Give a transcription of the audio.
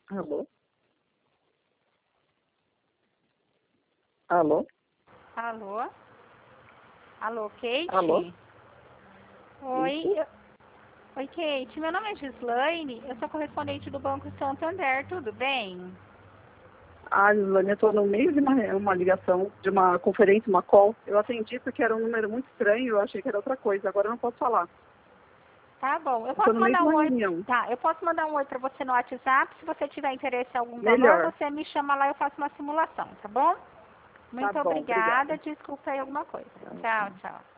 Alô? Alô? Alô? Alô, Kate? Alô? Oi, Isso? oi, Kate. Meu nome é Gislaine. Eu sou correspondente do Banco Santander. Tudo bem? Ah, Gislaine, eu estou no meio de uma ligação, de uma conferência, uma call. Eu atendi porque era um número muito estranho, eu achei que era outra coisa. Agora eu não posso falar. Tá bom. Eu Estou posso no meio de mandar uma um oi. reunião. Tá, eu posso mandar um oi para você no WhatsApp. Se você tiver interesse em algum valor, Melhor. você me chama lá e eu faço uma simulação, tá bom? Tá Muito bom, obrigada. obrigada. Desculpa aí alguma coisa. Tchau, Tchau, tchau. tchau.